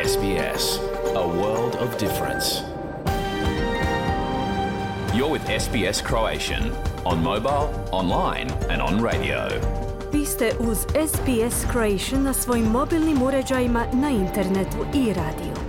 SBS, a world of difference. You're with SBS Croatian on mobile, online and on radio. Vi ste uz SBS Croatian na svojim mobilnim uređajima, na internetu i radiju.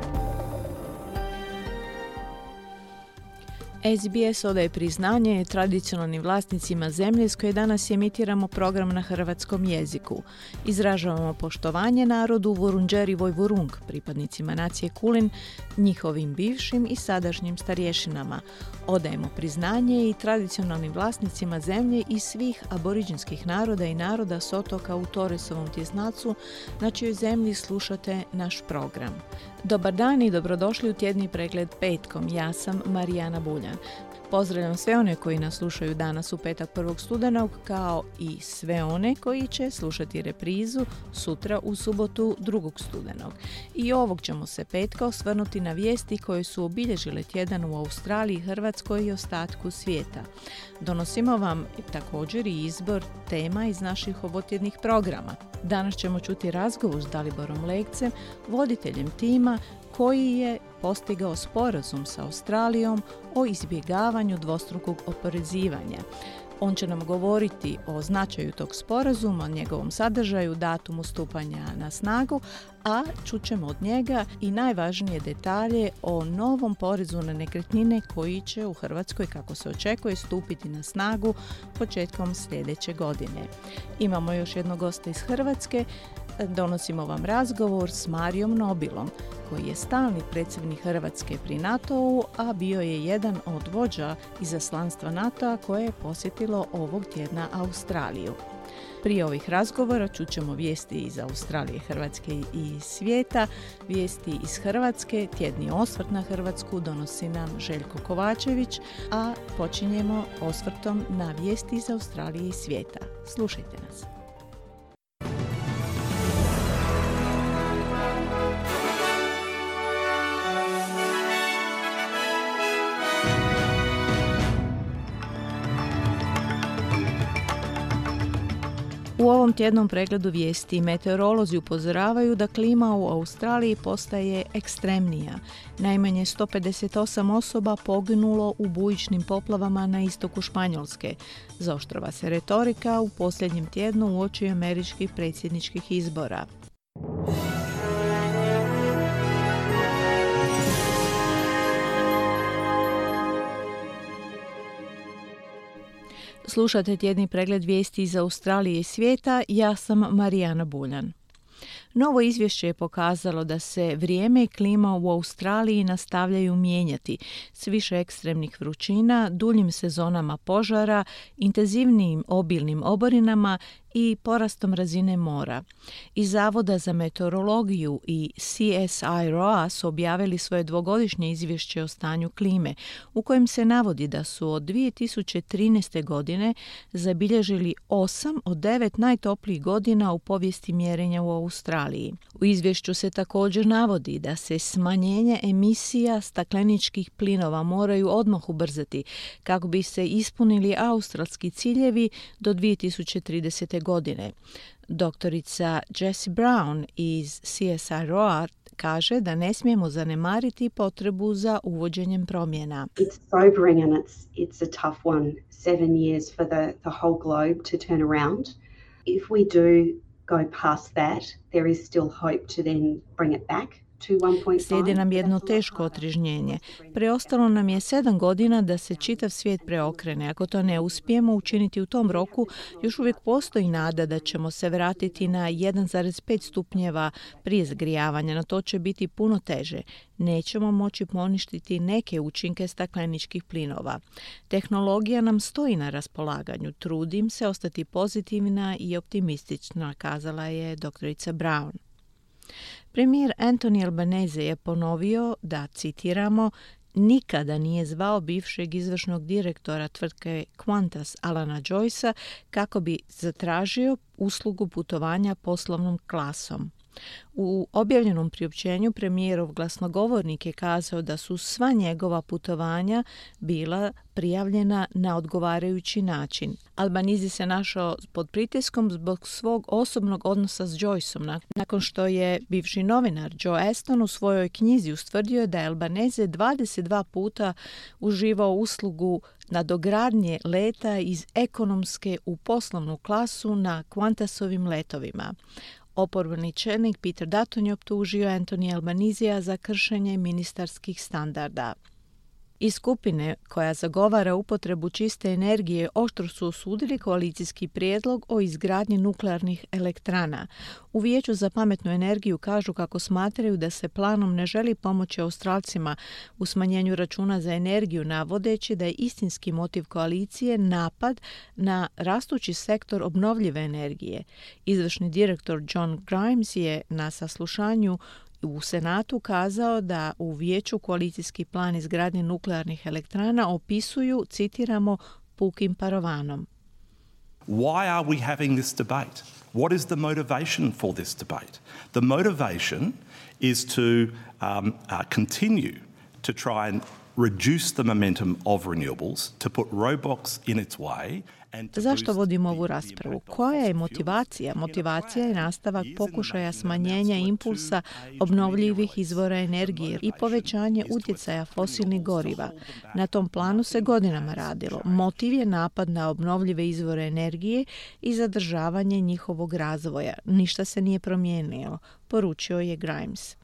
SBS odaje priznanje tradicionalnim vlasnicima zemlje s koje danas emitiramo program na hrvatskom jeziku. Izražavamo poštovanje narodu Vurundjeri Vojvurung, pripadnicima nacije Kulin, njihovim bivšim i sadašnjim starješinama. Odajemo priznanje i tradicionalnim vlasnicima zemlje i svih aboriđinskih naroda i naroda s otoka u Torresovom tjesnacu, na čijoj zemlji slušate naš program. Dobar dan i dobrodošli u tjedni pregled petkom. Ja sam Marijana Buljan. Pozdravljam sve one koji nas slušaju danas u petak 1. studenog, kao i sve one koji će slušati reprizu sutra u subotu 2. studenog. I ovog ćemo se petka osvrnuti na vijesti koje su obilježile tjedan u Australiji, Hrvatskoj i ostatku svijeta. Donosimo vam također i izbor tema iz naših ovotjednih programa. Danas ćemo čuti razgovor s Daliborom Legcem, voditeljem tima koji je postigao sporazum sa Australijom o izbjegavanju dvostrukog oporezivanja. On će nam govoriti o značaju tog sporazuma, o njegovom sadržaju, datumu stupanja na snagu, a čućemo od njega i najvažnije detalje o novom porezu na nekretnine koji će u Hrvatskoj, kako se očekuje, stupiti na snagu početkom sljedeće godine. Imamo još jednog gosta iz Hrvatske. Donosimo vam razgovor s Marijom Nobilom, koji je stalni predsjednik Hrvatske pri NATO-u, a bio je jedan od vođa izaslanstva NATO-a koje je posjetilo ovog tjedna Australiju. Prije ovih razgovora čućemo vijesti iz Australije, Hrvatske i svijeta. Vijesti iz Hrvatske, tjedni osvrt na Hrvatsku donosi nam Željko Kovačević, a počinjemo osvrtom na vijesti iz Australije i svijeta. Slušajte nas. U ovom tjednom pregledu vijesti meteorolozi upozoravaju da klima u Australiji postaje ekstremnija. Najmanje 158 osoba poginulo u bujičnim poplavama na istoku Španjolske. Zaoštrava se retorika u posljednjem tjednu uoči američkih predsjedničkih izbora. Slušate tjedni pregled vijesti iz Australije i svijeta, ja sam Marijana Buljan. Novo izvješće je pokazalo da se vrijeme i klima u Australiji nastavljaju mijenjati s više ekstremnih vrućina, duljim sezonama požara, intenzivnijim obilnim oborinama i porastom razine mora. Iz Zavoda za meteorologiju i CSIRO su objavili svoje dvogodišnje izvješće o stanju klime, u kojem se navodi da su od 2013. godine zabilježili 8 od 9 najtoplijih godina u povijesti mjerenja u Australiji. U izvješću se također navodi da se smanjenje emisija stakleničkih plinova moraju odmah ubrzati kako bi se ispunili australski ciljevi do 2030. godine. Doktorica Jessie Brown iz CSIRO kaže da ne smijemo zanemariti potrebu za uvođenjem promjena. It's sobering and it's a tough one. 7 years for the whole globe to turn around. If we do go past that, there is still hope to then bring it back. Slijedi nam jedno teško otrižnjenje. Preostalo nam je 7 godina da se čitav svijet preokrene. Ako to ne uspijemo učiniti u tom roku, još uvijek postoji nada da ćemo se vratiti na 1,5 stupnjeva prije zagrijavanja. Na to će biti puno teže. Nećemo moći poništiti neke učinke stakleničkih plinova. Tehnologija nam stoji na raspolaganju. Trudim se ostati pozitivna i optimistična, kazala je doktorica Brown. Premijer Anthony Albanese je ponovio da, citiramo, nikada nije zvao bivšeg izvršnog direktora tvrtke Qantas Alana Joycea kako bi zatražio uslugu putovanja poslovnom klasom. U objavljenom priopćenju premijerov glasnogovornik je kazao da su sva njegova putovanja bila prijavljena na odgovarajući način. Albanizi se našao pod pritiskom zbog svog osobnog odnosa s Joyceom, nakon što je bivši novinar Joe Aston u svojoj knjizi ustvrdio da je Albanese 22 puta uživao uslugu nadogradnje leta iz ekonomske u poslovnu klasu na Qantasovim letovima. Oporbeni čelnik Peter Dutton je optužio Anthony Albanizija za kršenje ministarskih standarda. Iz skupine koja zagovara upotrebu čiste energije oštro su osudili koalicijski prijedlog o izgradnji nuklearnih elektrana. U Vijeću za pametnu energiju kažu kako smatraju da se planom ne želi pomoći Australcima u smanjenju računa za energiju, navodeći da je istinski motiv koalicije napad na rastući sektor obnovljive energije. Izvršni direktor John Grimes je na saslušanju u Senatu kazao da u Vijeću koalicijski plan izgradnje nuklearnih elektrana opisuju, citiramo, pukim parovanom. Why are we having this debate? What is the motivation for this debate? The motivation is to continue to try and reduce the momentum of renewables, to put roadblocks in its way. Zašto vodimo ovu raspravu? Koja je motivacija? Motivacija je nastavak pokušaja smanjenja impulsa obnovljivih izvora energije i povećanje utjecaja fosilnih goriva. Na tom planu se godinama radilo. Motiv je napad na obnovljive izvore energije i zadržavanje njihovog razvoja. Ništa se nije promijenilo, poručio je Grimes.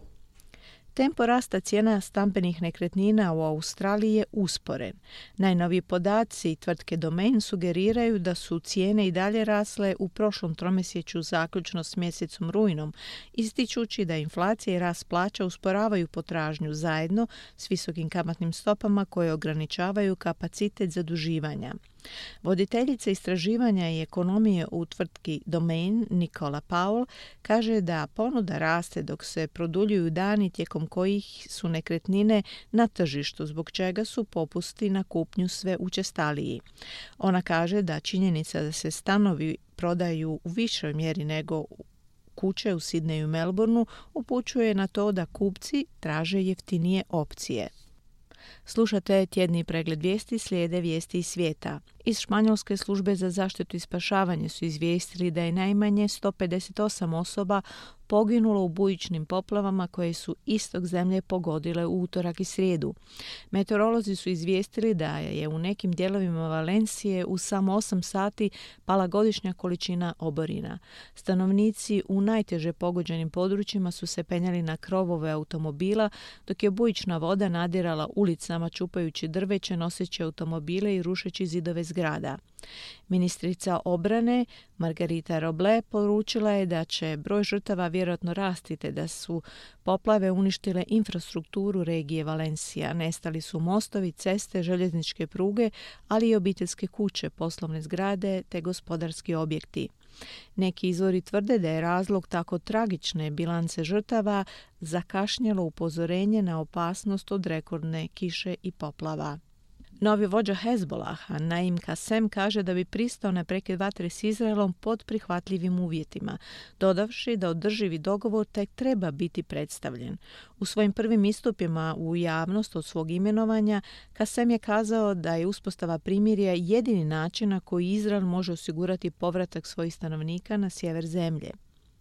Tempo rasta cijena stambenih nekretnina u Australiji je usporen. Najnoviji podaci tvrtke Domain sugeriraju da su cijene i dalje rasle u prošlom tromjesečju zaključno s mjesecom rujnom, ističući da inflacija i rast plaća usporavaju potražnju zajedno s visokim kamatnim stopama koje ograničavaju kapacitet zaduživanja. Voditeljica istraživanja i ekonomije u tvrtki Domain, Nicola Powell, kaže da ponuda raste dok se produljuju dani tijekom kojih su nekretnine na tržištu, zbog čega su popusti na kupnju sve učestaliji. Ona kaže da činjenica da se stanovi prodaju u višoj mjeri nego kuće u Sidneju i Melbourneu upućuje na to da kupci traže jeftinije opcije. Slušate tjedni pregled vijesti, slijede vijesti iz svijeta. Iz Španjolske službe za zaštitu i spašavanje su izvijestili da je najmanje 158 osoba poginulo u bujičnim poplavama koje su istok zemlje pogodile u utorak i srijedu. Meteorolozi su izvijestili da je u nekim dijelovima Valencije u samo 8 sati pala godišnja količina oborina. Stanovnici u najteže pogođenim područjima su se penjali na krovove automobila, dok je bujična voda nadirala ulicama čupajući drveće, noseći automobile i rušeći zidove zgrada. Ministrica obrane Margarita Roble poručila je da će broj žrtava vjerojatno rasti te da su poplave uništile infrastrukturu regije Valencija. Nestali su mostovi, ceste, željezničke pruge, ali i obiteljske kuće, poslovne zgrade te gospodarski objekti. Neki izvori tvrde da je razlog tako tragične bilance žrtava zakašnjelo upozorenje na opasnost od rekordne kiše i poplava. Novi vođa Hezbolaha, Naim Kassem, kaže da bi pristao na prekid vatre s Izraelom pod prihvatljivim uvjetima, dodavši da održivi dogovor tek treba biti predstavljen. U svojim prvim istupima u javnost od svog imenovanja, Kassem je kazao da je uspostava primirja jedini način na koji Izrael može osigurati povratak svojih stanovnika na sjever zemlje.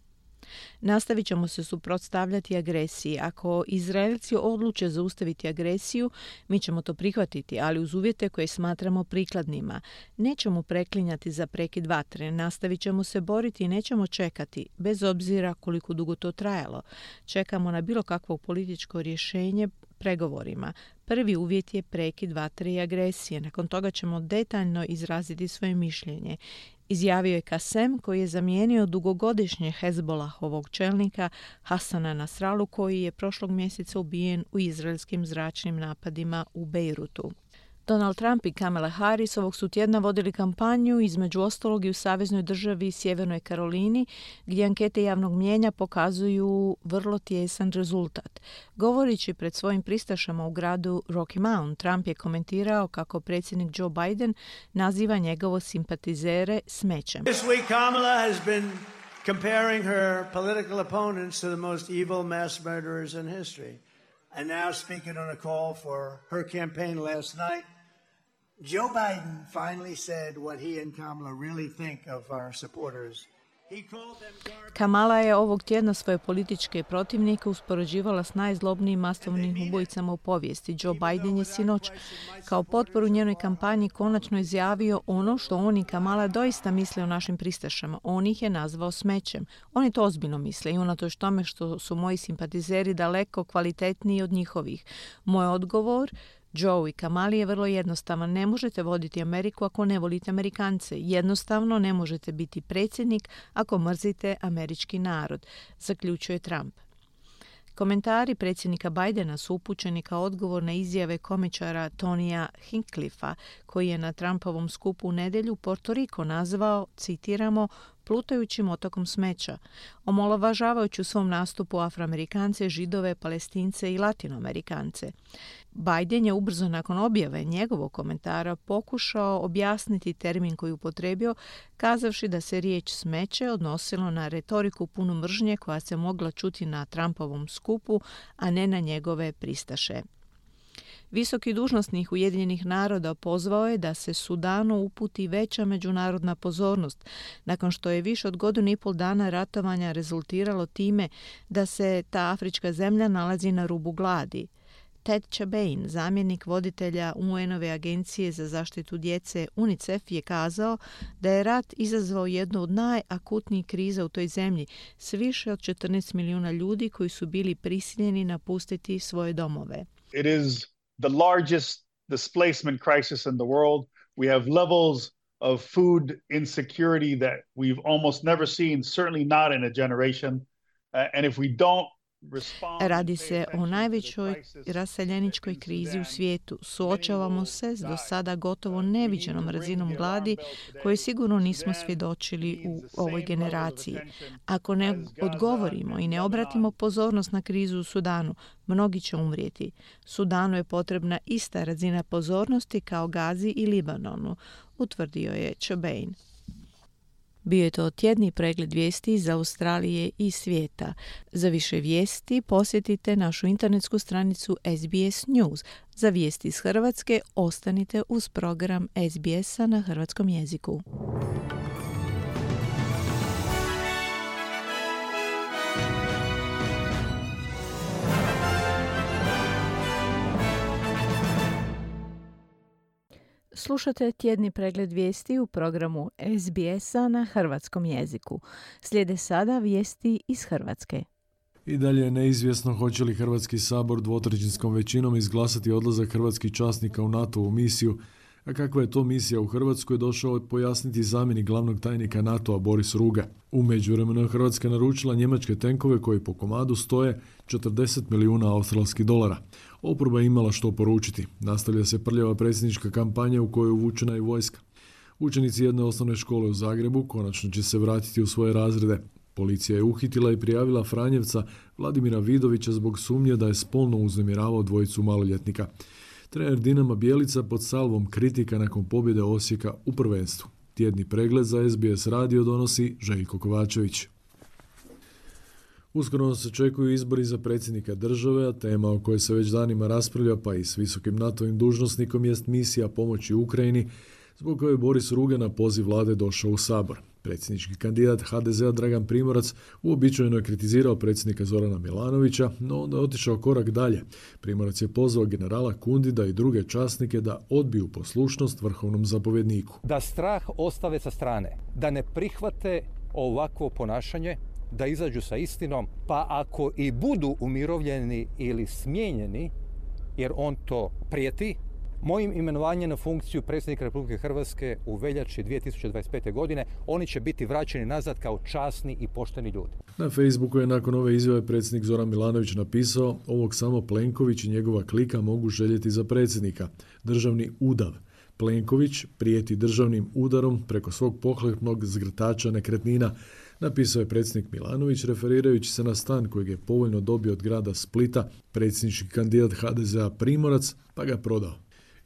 Nastavit ćemo se suprotstavljati agresiji. Ako Izraelci odluče zaustaviti agresiju, mi ćemo to prihvatiti, ali uz uvjete koje smatramo prikladnima. Nećemo preklinjati za prekid vatre, nastavit ćemo se boriti i nećemo čekati, bez obzira koliko dugo to trajalo. Čekamo na bilo kakvo političko rješenje pregovorima. Prvi uvjet je prekid vatre i agresije. Nakon toga ćemo detaljno izraziti svoje mišljenje. Izjavio je Kassem, koji je zamijenio dugogodišnje Hezbolahovog čelnika Hasana Nasralu, koji je prošlog mjeseca ubijen u izraelskim zračnim napadima u Bejrutu. Donald Trump i Kamala Harris ovog su tjedna vodili kampanju, između ostalog i u saveznoj državi Sjevernoj Karolini, gdje ankete javnog mnijenja pokazuju vrlo tijesan rezultat. Govorići pred svojim pristašama u gradu Rocky Mount, Trump je komentirao kako predsjednik Joe Biden naziva njegovo simpatizere smećem. This week Kamala has been comparing her political opponents to the most evil mass murderers in history. And now, speaking on a call for her campaign last night, Joe Biden finally said what he and Kamala really think of our supporters. Kamala je ovog tjedna svoje političke protivnike uspoređivala s najzlobnijim masovnim ubojicama u povijesti. Joe Biden je sinoć kao potporu njenoj kampanji konačno izjavio ono što on i Kamala doista misle o našim pristašama. On ih je nazvao smećem. Oni to ozbiljno misle i unatoč tome što su moji simpatizeri daleko kvalitetniji od njihovih. Moj odgovor Joe i Kamali je vrlo jednostavan. Ne možete voditi Ameriku ako ne volite Amerikance. Jednostavno ne možete biti predsjednik ako mrzite američki narod, zaključuje Trump. Komentari predsjednika Bidena su upućeni kao odgovor na izjave komičara Tonija Hinkliffa, koji je na Trumpovom skupu u nedjelju Porto Riko nazvao, citiramo, plutajućim otokom smeća, omalovažavajući u svom nastupu Afroamerikance, Židove, Palestince i Latinoamerikance. Biden je ubrzo nakon objave njegovog komentara pokušao objasniti termin koji upotrijebio, kazavši da se riječ smeće odnosilo na retoriku punu mržnje koja se mogla čuti na Trumpovom skupu, a ne na njegove pristaše. Visoki dužnosnik Ujedinjenih naroda pozvao je da se Sudanu uputi veća međunarodna pozornost, nakon što je više od godinu i pol dana ratovanja rezultiralo time da se ta afrička zemlja nalazi na rubu gladi. Ted Chebane, zamjenik voditelja UN-ove agencije za zaštitu djece UNICEF, je kazao da je rat izazvao jednu od najakutnijih kriza u toj zemlji s više od 14 milijuna ljudi koji su bili prisiljeni napustiti svoje domove. It is the largest displacement crisis in the world. We have levels of food insecurity that we've almost never seen, certainly not in a generation. And if we don't Radi se o najvećoj raseljeničkoj krizi u svijetu. Suočavamo se s do sada gotovo neviđenom razinom gladi koju sigurno nismo svjedočili u ovoj generaciji. Ako ne odgovorimo i ne obratimo pozornost na krizu u Sudanu, mnogi će umrijeti. Sudanu je potrebna ista razina pozornosti kao Gazi i Libanonu, utvrdio je Chebane. Bio je to tjedni pregled vijesti iz Australije i svijeta. Za više vijesti posjetite našu internetsku stranicu SBS News. Za vijesti iz Hrvatske ostanite uz program SBS-a na hrvatskom jeziku. Slušate tjedni pregled vijesti u programu SBS-a na hrvatskom jeziku. Slijede sada vijesti iz Hrvatske. I dalje je neizvjesno hoće li Hrvatski sabor dvotrećinskom većinom izglasati odlazak hrvatskih časnika u NATO-u misiju, a kakva je to misija u Hrvatskoj došao pojasniti zamjenik glavnog tajnika NATO-a Boris Ruga. U međuvremenu je Hrvatska naručila njemačke tenkove koji po komadu stoje 40 milijuna australskih dolara. Oporba je imala što poručiti. Nastavlja se prljava predsjednička kampanja u kojoj je uvučena i vojska. Učenici jedne osnovne škole u Zagrebu konačno će se vratiti u svoje razrede. Policija je uhitila i prijavila Franjevca Vladimira Vidovića zbog sumnje da je spolno uznemiravao dvojicu maloljetnika. Trener Dinama Bjelica pod salvom kritika nakon pobjede Osijeka u prvenstvu. Tjedni pregled za SBS radio donosi Željko Kovačević. Uskoro se očekuju izbori za predsjednika države, a tema o kojoj se već danima raspravlja pa i s visokim NATO-vim dužnosnikom jest misija pomoći Ukrajini, zbog koje je Boris Ruga na poziv vlade došao u Sabor. Predsjednički kandidat HDZ-a Dragan Primorac uobičajeno je kritizirao predsjednika Zorana Milanovića, no onda je otišao korak dalje. Primorac je pozvao generala Kundida i druge časnike da odbiju poslušnost vrhovnom zapovjedniku. Da strah ostave sa strane, da ne prihvate ovakvo ponašanje, da izađu sa istinom, pa ako i budu umirovljeni ili smijenjeni, jer on to prijeti, mojim imenovanjem na funkciju predsjednika Republike Hrvatske u veljači 2025. godine, oni će biti vraćeni nazad kao časni i pošteni ljudi. Na Facebooku je nakon ove izjave predsjednik Zoran Milanović napisao: ovog samo Plenković i njegova klika mogu željeti za predsjednika. Državni udav. Plenković prijeti državnim udarom preko svog pohlepnog zgrtača nekretnina, napisao je predsjednik Milanović referirajući se na stan kojeg je povoljno dobio od grada Splita predsjednički kandidat HDZ-a Primorac, pa ga prodao.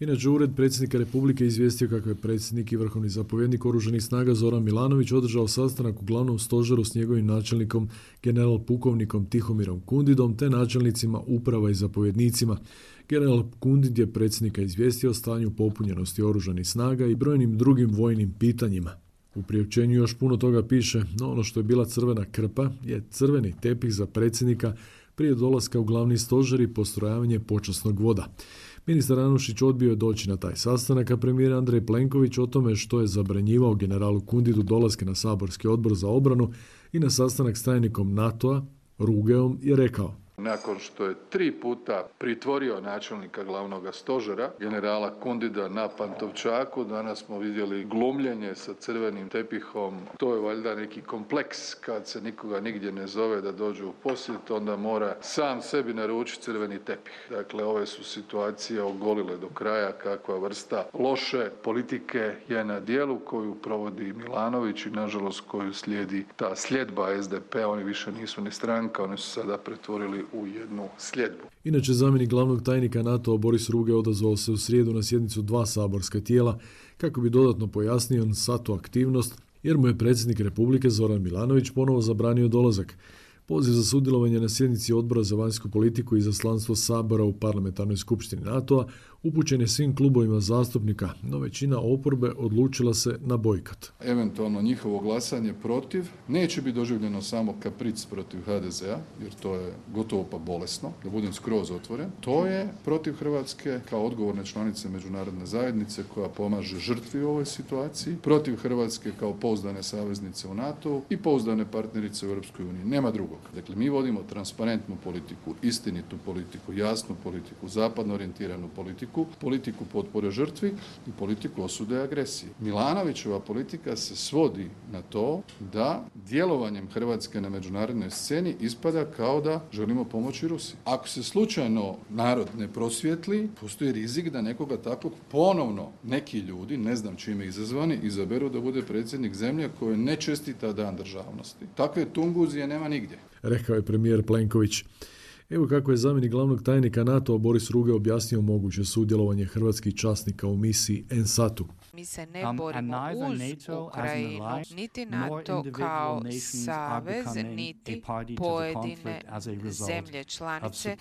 Inače, Ured predsjednika Republike izvijestio kako je predsjednik i vrhovni zapovjednik Oružanih snaga Zoran Milanović održao sastanak u glavnom stožeru s njegovim načelnikom general pukovnikom Tihomirom Kundidom te načelnicima uprava i zapovjednicima. General Kundid je predsjednika izvijestio o stanju popunjenosti Oružanih snaga i brojnim drugim vojnim pitanjima. U priopćenju još puno toga piše, no ono što je bila crvena krpa je crveni tepih za predsjednika prije dolaska u glavni stožer i postrojavanje počasnog voda. Ministar Anušić odbio je doći na taj sastanak, a premijer Andrej Plenković o tome što je zabranjivao generalu Kundidu dolaske na saborski odbor za obranu i na sastanak s tajnikom NATO-a, Rugeom, je rekao: nakon što je 3 puta pritvorio načelnika glavnog stožera, generala Kundida na Pantovčaku, danas smo vidjeli glumljenje sa crvenim tepihom. To je valjda neki kompleks kad se nikoga nigdje ne zove da dođe u posjet, onda mora sam sebi naručiti crveni tepih. Dakle, ove su situacije ogolile do kraja kakva vrsta loše politike je na dijelu koju provodi Milanović i nažalost koju slijedi ta sljedba SDP. Oni više nisu ni stranka, oni su sada pretvorili u jednu sljedbu. Inače, zamjenik glavnog tajnika NATO-a Boris Ruge odazvao se u srijedu na sjednicu 2 saborska tijela kako bi dodatno pojasnio NSATU aktivnost, jer mu je predsjednik Republike Zoran Milanović ponovo zabranio dolazak. Poziv za sudjelovanje na sjednici Odbora za vanjsku politiku i izaslanstvo Sabora u parlamentarnoj skupštini NATO-a upućen je svim klubovima zastupnika, no većina oporbe odlučila se na bojkot. Eventualno njihovo glasanje protiv neće biti doživljeno samo kapric protiv HDZ-a, jer to je gotovo pa bolesno, da budem skroz otvoren. To je protiv Hrvatske kao odgovorne članice međunarodne zajednice koja pomaže žrtvi u ovoj situaciji, protiv Hrvatske kao pouzdane saveznice u NATO-u i pouzdane partnerice u Europskoj uniji. Nema drugog. Dakle, mi vodimo transparentnu politiku, istinitu politiku, jasnu politiku, zapadno orijentiranu politiku potpore žrtvi i politiku osude agresije. Milanovićeva politika se svodi na to da djelovanjem Hrvatske na međunarodnoj sceni ispada kao da želimo pomoći Rusiji. Ako se slučajno narod ne prosvijetli, postoji rizik da nekoga takvog ponovno neki ljudi, ne znam čime izazvani, izaberu da bude predsjednik zemlje koje ne čestita dan državnosti. Takve tunguzije nema nigdje, rekao je premijer Plenković. Evo kako je zamjenik glavnog tajnika NATO-a Boris Ruge objasnio moguće sudjelovanje hrvatskih časnika u misiji NSATU. Mi se ne borimo uz Ukrajinu, niti NATO kao savez, niti pojedine zemlje članice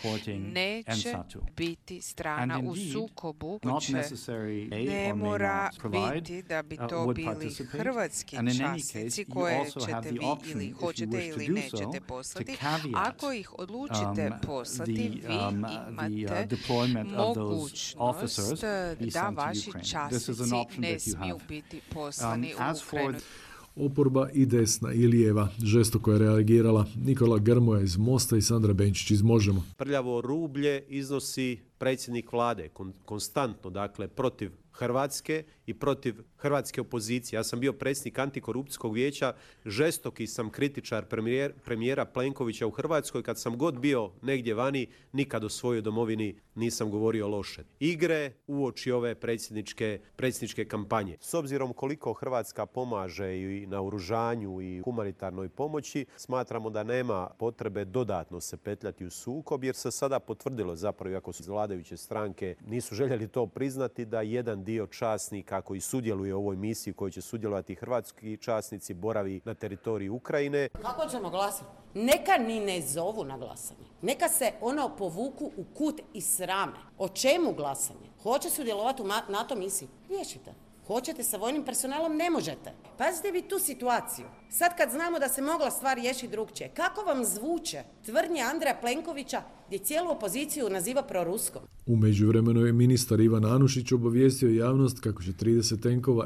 neće biti strana u sukobu. Ne mora biti da bi to bili hrvatski časnici koje ćete vi ili hoćete ili nećete poslati. Ako ih odlučite poslati, vi imate mogućnost da vaši časnici ne smiju biti poslani u Ukrajinu. Oporba i desna i lijeva žestoko je reagirala. Nikola Grmoja iz Mosta i Sandra Benčić iz Možemo. Prljavo rublje iznosi predsjednik vlade konstantno, dakle protiv Hrvatske i protiv hrvatske opozicije. Ja sam bio predsjednik antikorupcijskog vijeća, žestoki sam kritičar premijera Plenkovića u Hrvatskoj. Kad sam god bio negdje vani, nikad o svojoj domovini nisam govorio loše. Igre uoči ove predsjedničke kampanje. S obzirom koliko Hrvatska pomaže i na oružanju i humanitarnoj pomoći, smatramo da nema potrebe dodatno se petljati u sukob, jer se sada potvrdilo zapravo, iako su vladajuće stranke nisu željeli to priznati, da jedan dio časnika koji sudjeluje u ovoj misiji, koji će sudjelovati hrvatski časnici, boravi na teritoriju Ukrajine. Kako ćemo glasati? Neka ni ne zovu na glasanje. Neka se ono povuku u kut i srame. O čemu glasanje? Hoće sudjelovati u NATO misiji? Riješite. Hoćete sa vojnim personalom? Ne možete. Pazite vi tu situaciju. Sad kad znamo da se mogla stvar riješiti drugčije, kako vam zvuče tvrdnje Andreja Plenkovića gdje cijelu opoziciju naziva proruskom? U međuvremenu je ministar Ivan Anušić obavijestio javnost kako će 30 tenkova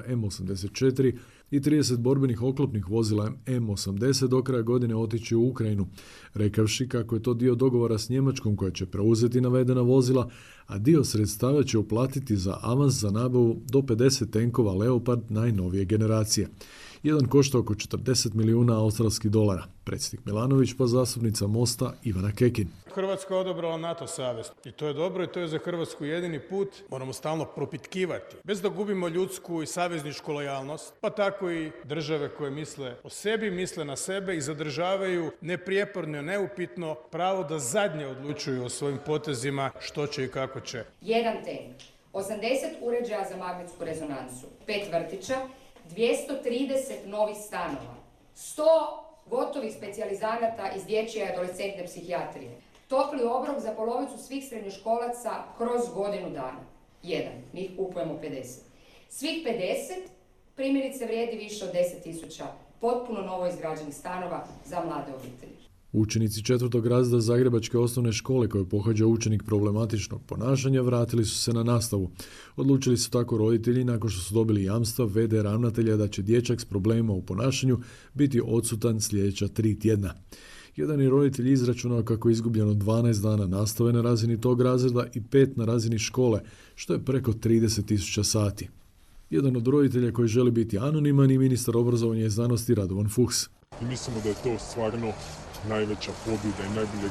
M84 i 30 borbenih oklopnih vozila M80 do kraja godine otići u Ukrajinu, rekavši kako je to dio dogovora s Njemačkom koja će preuzeti navedena vozila, a dio sredstava će uplatiti za avans za nabavu do 50 tenkova Leopard najnovije generacije. Jedan košta oko 40 milijuna australskih dolara. Predsjednik Milanović pa zastupnica Mosta Ivana Kekin. Hrvatska je odabrala NATO savez i to je dobro i to je za Hrvatsku jedini put. Moramo stalno propitkivati, bez da gubimo ljudsku i savezničku lojalnost, pa tako i države koje misle o sebi, misle na sebe i zadržavaju neprijeporno, neupitno pravo da zadnje odlučuju o svojim potezima što će i kako će. Jedan tank 80 uređaja za magnetsku rezonansu, 5 vrtića, 230 novih stanova, 100 gotovih specijalizanata iz dječje i adolescentne psihijatrije, topli obrok za polovicu svih srednjoškolaca kroz godinu dana. Jedan, mi ih kupujemo 50. Svih 50 primjerice vrijedi više od 10.000 potpuno novo izgrađenih stanova za mlade obitelji. Učenici 4. razreda Zagrebačke osnovne škole koje pohađa učenik problematičnog ponašanja vratili su se na nastavu. Odlučili su tako roditelji nakon što su dobili jamstva v.d. ravnatelja da će dječak s problemima u ponašanju biti odsutan sljedeća 3 tjedna. Jedan je roditelj izračunao kako je izgubljeno 12 dana nastave na razini tog razreda i 5 na razini škole, što je preko 30.000 sati. Jedan od roditelja koji želi biti anoniman i ministar obrazovanja i znanosti Radovan Fuchs. I mislimo da je to stvarno najveća pobjeda i najbolje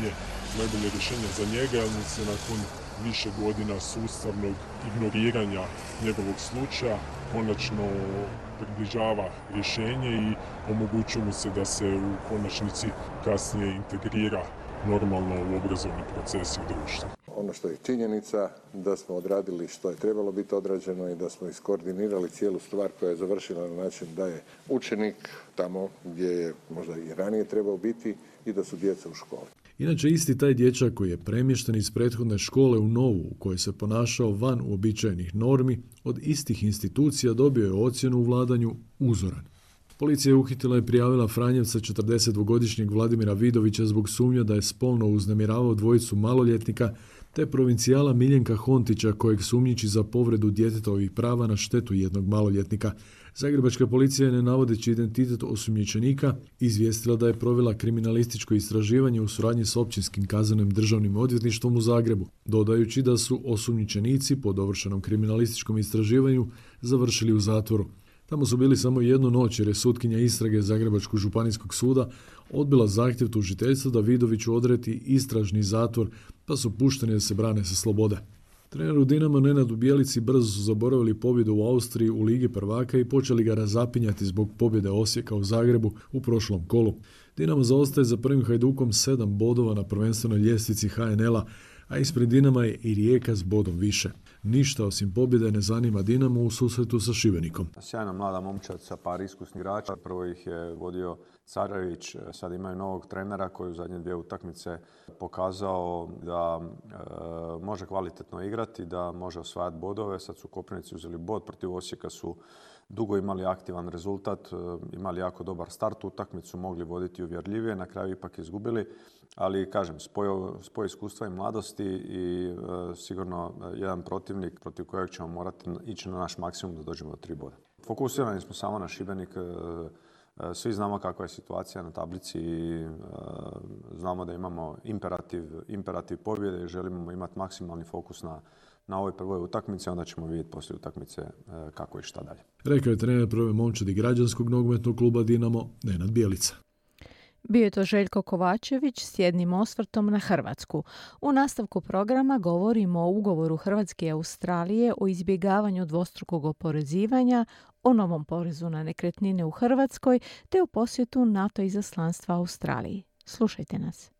rješenje za njega, jer mu se nakon više godina sustavnog ignoriranja njegovog slučaja konačno približava rješenje i omogućuje mu se da se u konačnici kasnije integrira normalno u obrazovni proces i društvo. Ono što je činjenica da smo odradili što je trebalo biti odrađeno i da smo iskoordinirali cijelu stvar koja je završila na način da je učenik tamo gdje je možda i ranije trebao biti i da su djeca u školi. Inače, isti taj dječak koji je premješten iz prethodne škole u novu, u kojoj se ponašao van uobičajenih normi, od istih institucija dobio je ocjenu u vladanju uzoran. Policija je uhitila i prijavila Franjevca 42-godišnjeg Vladimira Vidovića zbog sumnja da je spolno uznemiravao dvojicu maloljetnika, te provincijala Miljenka Hontića kojeg sumnjiči za povredu djetetovih prava na štetu jednog maloljetnika. Zagrebačka policija je, ne navodeći identitet osumnjičenika, izvijestila da je provela kriminalističko istraživanje u suradnji s Općinskim kaznenim državnim odvjetništvom u Zagrebu, dodajući da su osumnjičenici po dovršenom kriminalističkom istraživanju završili u zatvoru. Tamo su bili samo jednu noć jer je sutkinja istrage Zagrebačkog županijskog suda odbila zahtjev tužiteljstva da Vidoviću odredi istražni zatvor, pa su pušteni da se brane sa slobode. Treneru Dinama Nenadu Bjelici brzo su zaboravili pobjedu u Austriji u Ligi prvaka i počeli ga razapinjati zbog pobjede Osijeka u Zagrebu u prošlom kolu. Dinamo zaostaje za prvim Hajdukom 7 bodova na prvenstvenoj ljestvici HNL-a, a ispred Dinama je i Rijeka s bodom više. Ništa osim pobjede ne zanima Dinamo u susretu sa Šibenikom. Sjajna mlada momčad sa par iskusnih igrača. Prvo ih je vodio Carević, sad imaju novog trenera koji u zadnje 2 utakmice pokazao da može kvalitetno igrati, da može osvajati bodove. Sad su Koprivnici uzeli bod, protiv Osijeka su dugo imali aktivan rezultat, imali jako dobar start utakmicu, mogli voditi uvjerljivije, na kraju ipak izgubili. Ali, kažem, spoj iskustva i mladosti i sigurno jedan protivnik protiv kojeg ćemo morati ići na naš maksimum da dođemo do 3 boda. Fokusirani smo samo na Šibenik. Svi znamo kakva je situacija na tablici i znamo da imamo imperativ pobjede i želimo imati maksimalni fokus na ovoj prvoj utakmici, onda ćemo vidjeti poslije utakmice kako i šta dalje. Rekao je trener prve momčadi građanskog nogometnog kluba Dinamo, Nenad Bjelica. Bio je to Željko Kovačević s jednim osvrtom na Hrvatsku. U nastavku programa govorimo o ugovoru Hrvatske i Australije o izbjegavanju dvostrukog oporezivanja, o novom porezu na nekretnine u Hrvatskoj te o posjetu NATO izaslanstva Australiji. Slušajte nas.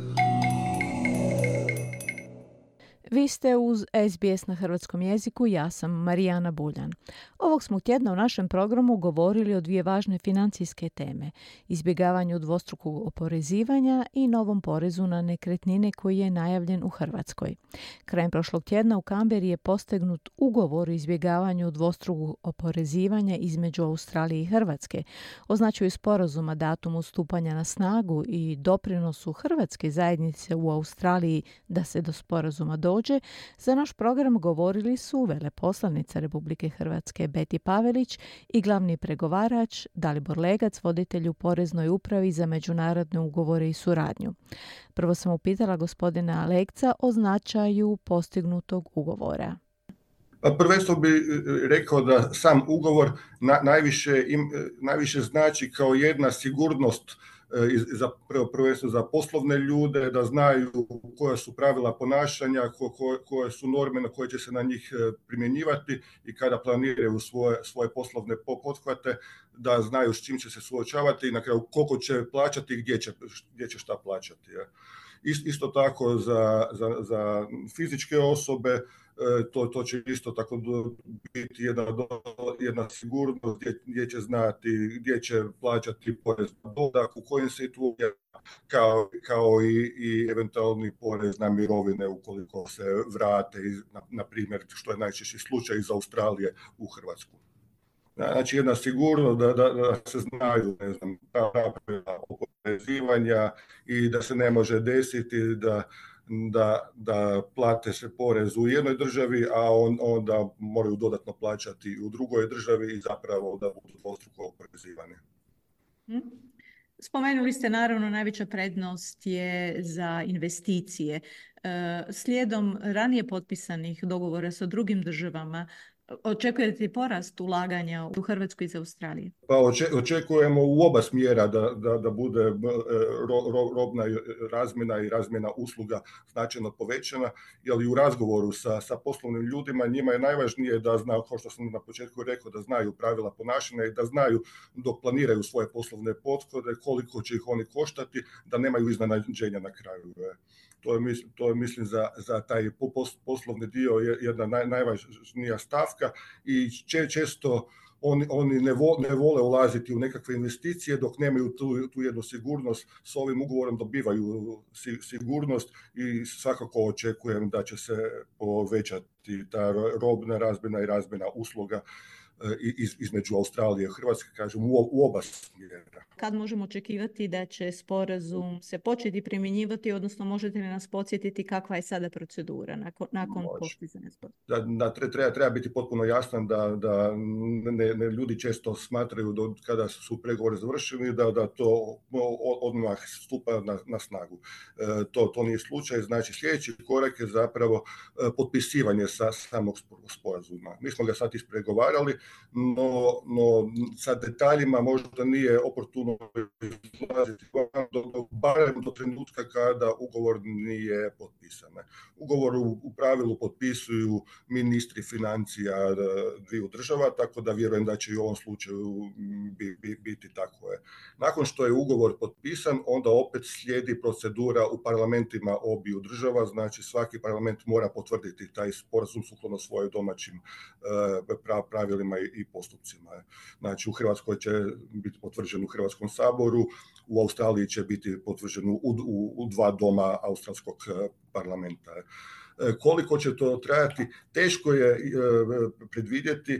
Vi ste uz SBS na hrvatskom jeziku, ja sam Marijana Buljan. Ovog smo tjedna u našem programu govorili o 2 važne financijske teme, izbjegavanju dvostrukog oporezivanja i novom porezu na nekretnine koji je najavljen u Hrvatskoj. Krajem prošlog tjedna u Canberri je postignut ugovor o izbjegavanju dvostrukog oporezivanja između Australije i Hrvatske. Označuju sporazuma datumu stupanja na snagu i doprinosu Hrvatske zajednice u Australiji da se do sporazuma dođe. Za naš program govorili su veleposlanica Republike Hrvatske Beti Pavelić i glavni pregovarač Dalibor Legac, voditelj u Poreznoj upravi za međunarodne ugovore i suradnju. Prvo sam upitala gospodina Legca o značaju postignutog ugovora. Prvenstveno bih rekao da sam ugovor najviše znači kao jedna sigurnost prvenstveno za poslovne ljude, da znaju koja su pravila ponašanja, koje su norme na koje će se na njih primjenjivati i kada planiraju svoje poslovne pothvate, da znaju s čim će se suočavati i na kraju koliko će plaćati i gdje će šta plaćati. Isto tako za fizičke osobe, to će isto tako biti jedna sigurnost gdje će znati, gdje će plaćati porez na dohodak, u kojim situacijama, kao i eventualni porez na mirovine ukoliko se vrate, na primjer, što je najčešći slučaj iz Australije u Hrvatsku. Znači jedna sigurnost da se znaju, ne znam, pravila oporezivanja i da se ne može desiti da plate se porez u jednoj državi, a onda moraju dodatno plaćati u drugoj državi i zapravo da budu dvostruko oporezivani. Spomenuli ste naravno najveća prednost je za investicije. Slijedom ranije potpisanih dogovora sa drugim državama, očekujete li porast ulaganja u Hrvatsku iz Australije? Pa očekujemo u oba smjera da bude robna razmjena i razmjena usluga značajno povećana, jer i u razgovoru sa poslovnim ljudima njima je najvažnije da znaju, kao što sam na početku rekao, da znaju pravila ponašanja i da znaju dok planiraju svoje poslovne pothode koliko će ih oni koštati, da nemaju iznenađenja na kraju. To je mislim za taj poslovni dio jedna najvažnija stavka i često oni ne vole ulaziti u nekakve investicije dok nemaju tu jednu sigurnost. S ovim ugovorom dobivaju sigurnost i svakako očekujem da će se povećati ta robna razmjena i razmjena usluga između Australije i Hrvatske, kažem, u oba smjera. Kad možemo očekivati da će sporazum se početi primjenjivati, odnosno možete li nas podsjetiti kakva je sada procedura nakon postizanja sporazuma? Treba biti potpuno jasan da ljudi često smatraju kada su pregovori završeni da to odmah stupa na snagu. To nije slučaj, znači sljedeći korak je zapravo potpisivanje samog sporazuma. Mi smo ga sad ispregovarali, no sa detaljima možda nije oportuno izlaziti barem do trenutka kada ugovor nije potpisan. Ugovor u pravilu potpisuju ministri financija dviju država, tako da vjerujem da će i u ovom slučaju biti tako. Nakon što je ugovor potpisan, onda opet slijedi procedura u parlamentima obiju država, znači svaki parlament mora potvrditi taj sporazum sukladno svojim domaćim pravilima i postupcima. Znači u Hrvatskoj će biti potvrđen u Hrvatskom saboru, u Australiji će biti potvrđen u dva doma australskog parlamenta. Koliko će to trajati, teško je predvidjeti.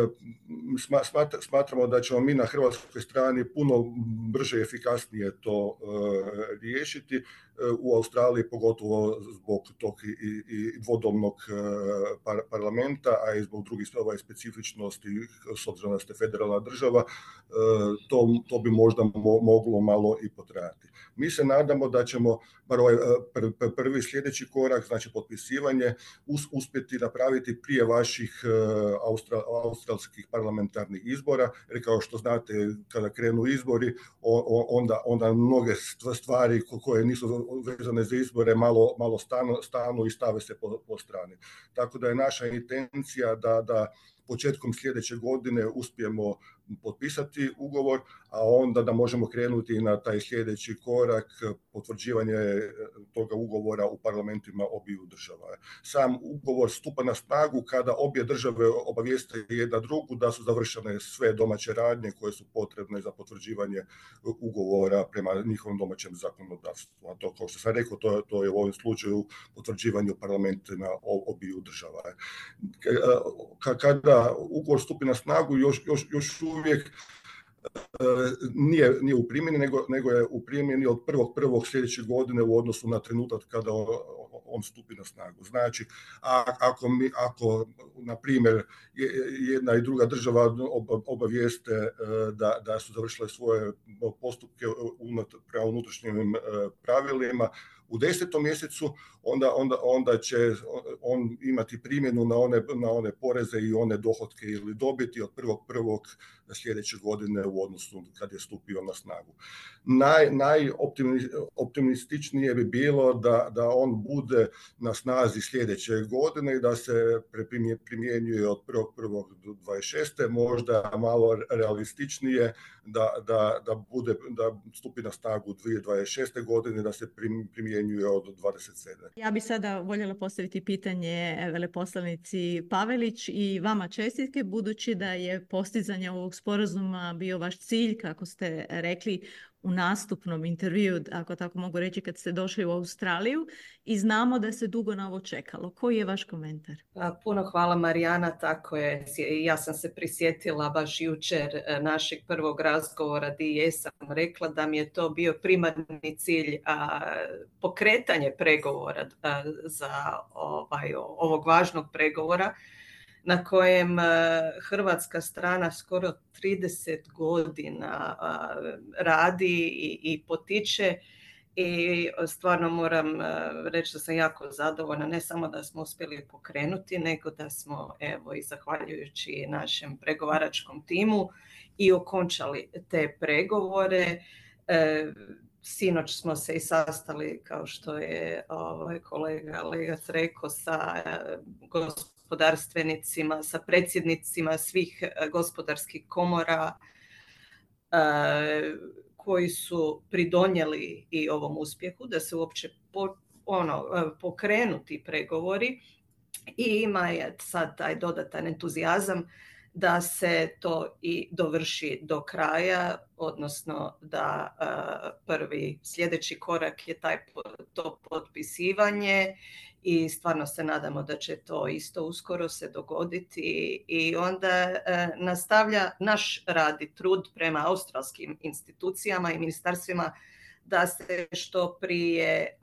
Smatramo da ćemo mi na hrvatskoj strani puno brže i efikasnije to riješiti. U Australiji pogotovo zbog tog i dvodomnog parlamenta, a i zbog drugih specifičnosti, s obzirom da ste federalna država, to bi možda moglo malo i potrajati. Mi se nadamo da ćemo bar ovaj prvi sljedeći korak, znači potpisivanje, uspjeti napraviti prije vaših australskih parlamentarnih izbora, jer kao što znate, kada krenu izbori, onda mnoge stvari koje nisu vezane za izbore malo stanu i stave se po strani. Tako da je naša intencija da početkom sljedeće godine uspijemo potpisati ugovor, a onda da možemo krenuti na taj sljedeći korak, potvrđivanje toga ugovora u parlamentima obiju država. Sam ugovor stupa na snagu kada obje države obavijeste jedna drugu da su završene sve domaće radnje koje su potrebne za potvrđivanje ugovora prema njihovom domaćem zakonodavstvu. A to, kao što sam rekao, to je u ovom slučaju potvrđivanje u parlamentima obiju država. Kada ugovor stupi na snagu, još uvijek nije u primjeni, nego je u primjeni od 1.1. sljedeće godine u odnosu na trenutak kada on stupi na snagu. Znači, ako na primjer, jedna i druga država obavijeste da su završile svoje postupke prema unutrašnjim pravilima, u 10. mjesecu onda će on imati primjenu na one poreze i one dohotke ili dobiti od 1.1. sljedeće godine u odnosu kad je stupio na snagu. Najoptimističnije bi bilo da on bude na snazi sljedeće godine i da se primjenjuje od 1.1.26. Možda malo realističnije da stupi na snagu 2026. godine, da se primjenjuje primjenjuje od 27. Ja bi sada voljela postaviti pitanje veleposlanici Pavelić i vama čestitke, budući da je postizanje ovog sporazuma bio vaš cilj, kako ste rekli u nastupnom intervjuu, ako tako mogu reći, kad ste došli u Australiju, i znamo da se dugo na ovo čekalo. Koji je vaš komentar? Puno hvala, Marijana, tako je. Ja sam se prisjetila baš jučer našeg prvog razgovora gdje jesam rekla da mi je to bio primarni cilj pokretanje pregovora za ovog važnog pregovora na kojem hrvatska strana skoro 30 godina radi i potiče. I stvarno moram reći da sam jako zadovoljna, ne samo da smo uspjeli pokrenuti, nego da smo, evo, i zahvaljujući našem pregovaračkom timu i okončali te pregovore. Sinoć smo se i sastali, kao što je kolega Legac rekao, sa gospodarstvenicima, sa predsjednicima svih gospodarskih komora, koji su pridonijeli i ovom uspjehu da se uopće pokrenuti pregovori, i ima je sad taj dodatan entuzijazam da se to i dovrši do kraja, odnosno da prvi sljedeći korak je to potpisivanje, i stvarno se nadamo da će to isto uskoro se dogoditi, i onda nastavlja naš rad i trud prema australskim institucijama i ministarstvima da se što prije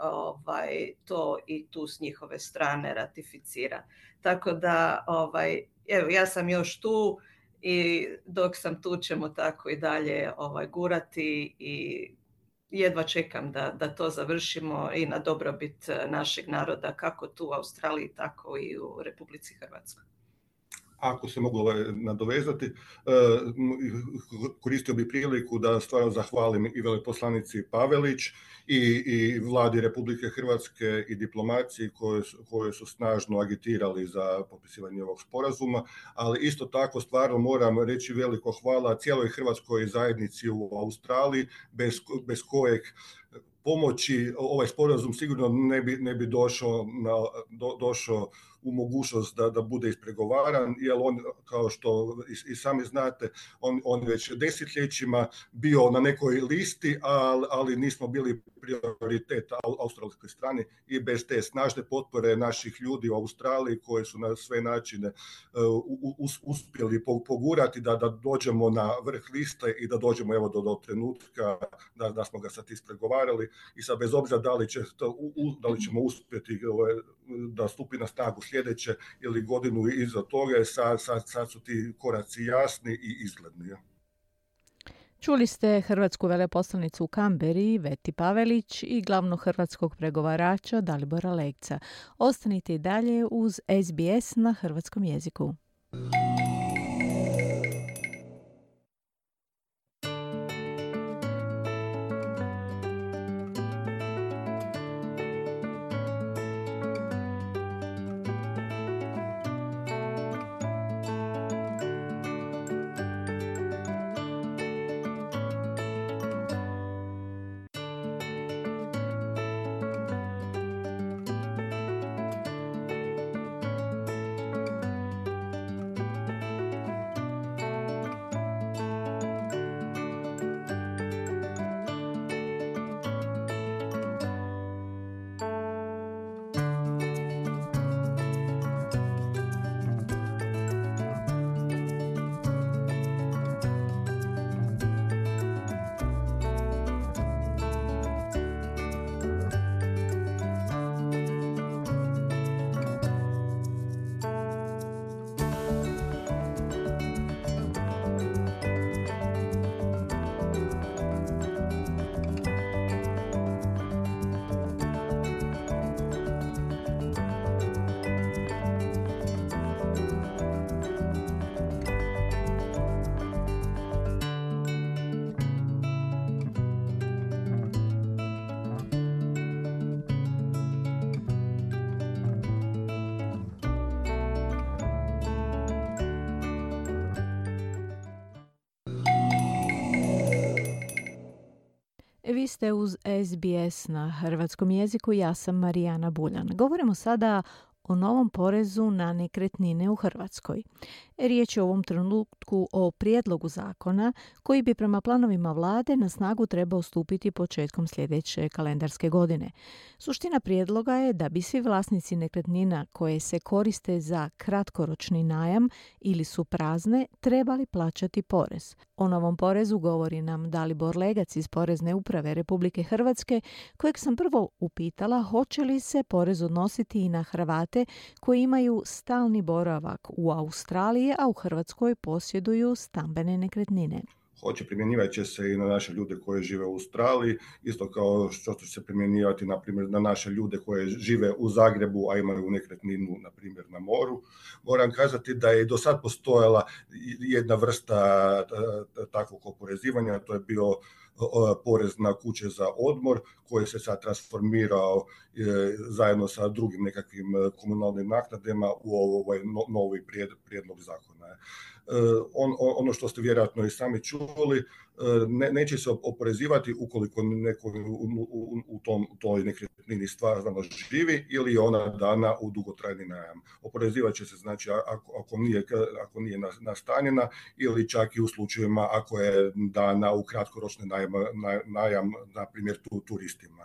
to i tu s njihove strane ratificira. Tako da, evo, ja sam još tu i dok sam tu ćemo tako i dalje gurati, i jedva čekam da to završimo i na dobrobit našeg naroda, kako tu u Australiji, tako i u Republici Hrvatskoj. Ako se mogu nadovezati, koristio bi priliku da stvarno zahvalim i veleposlanici Pavelić i vladi Republike Hrvatske i diplomaciji koje su snažno agitirali za potpisivanje ovog sporazuma, ali isto tako stvarno moram reći veliko hvala cijeloj hrvatskoj zajednici u Australiji, bez kojeg pomoći ovaj sporazum sigurno ne bi došao u mogućnost da bude ispregovaran, jer on, kao što i sami znate, on već desetljećima bio na nekoj listi, ali nismo bili prioritet australskoj strani, i bez te snažne potpore naših ljudi u Australiji koji su na sve načine uspjeli pogurati da dođemo na vrh liste i da dođemo evo do trenutka da smo ga sad ispregovarali, i sad bez obzira da li ćemo uspjeti da stupi na snagu sljedeće ili godinu iza toga, sad su ti koraci jasni i izgledni. Čuli ste hrvatsku veleposlanicu u Kamberi, Veti Pavelić, i glavnog hrvatskog pregovarača Dalibora Legca. Ostanite i dalje uz SBS na hrvatskom jeziku. Vi ste uz SBS na hrvatskom jeziku, ja sam Marijana Buljan. Govorimo sada o novom porezu na nekretnine u Hrvatskoj. Riječ je u ovom trenutku o prijedlogu zakona koji bi prema planovima vlade na snagu trebao stupiti početkom sljedeće kalendarske godine. Suština prijedloga je da bi svi vlasnici nekretnina koje se koriste za kratkoročni najam ili su prazne trebali plaćati porez. O novom porezu govori nam Dalibor Legac iz Porezne uprave Republike Hrvatske, kojeg sam prvo upitala hoće li se porez odnositi i na Hrvate koji imaju stalni boravak u Australiji, a u Hrvatskoj posjeduju stambene nekretnine. Hoće, primjenjivat će se i na naše ljude koji žive u Australiji, isto kao što će se primjenjivati na primjer na naše ljude koji žive u Zagrebu, a imaju nekretninu na primjer na moru. Moram kazati da je do sad postojala jedna vrsta takvog oporezivanja, to je bio porez na kuće za odmor koji se sad transformirao zajedno sa drugim nekakvim komunalnim naknadama u ovaj novi prijedlog zakona. Ono što ste vjerojatno i sami čuli, neće se oporezivati ukoliko neko u toj nekretnini stvarno živi ili je ona dana u dugotrajni najam. Oporezivat će se znači ako nije nastanjena ili čak i u slučajevima ako je dana u kratkoročni najam, na primjer turistima.